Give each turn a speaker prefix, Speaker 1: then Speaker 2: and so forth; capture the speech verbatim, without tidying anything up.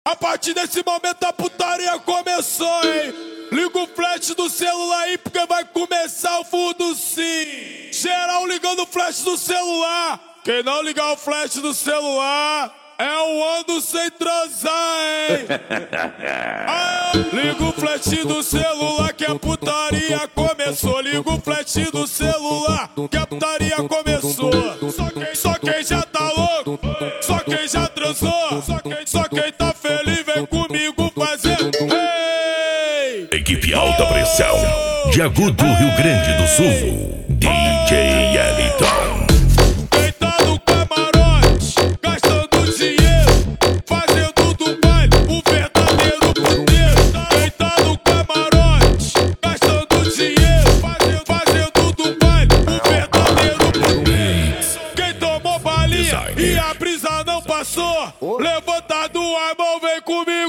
Speaker 1: A partir desse momento a putaria começou, hein? Liga o flash do celular aí porque vai começar o fundo sim. Geral ligando o flash do celular. Quem não ligar o flash do celular é o ano sem transar, hein? Ah, liga o flash do celular que a putaria começou. Liga o flash do celular que a putaria começou. Só quem, só quem já tá louco, só quem já transou, só quem, só quem tá feliz vem comigo fazer. Hey!
Speaker 2: Equipe Alta Pressão de Agudo, Rio Grande do Sul, D J Eliton.
Speaker 1: Quem tá no camarote, gastando dinheiro, fazendo do baile o verdadeiro puteiro. Quem tá no camarote, gastando dinheiro, fazendo, fazendo do baile o verdadeiro puteiro. Quem tomou balinha e a brisa não passou, levanta a mão, vem comigo.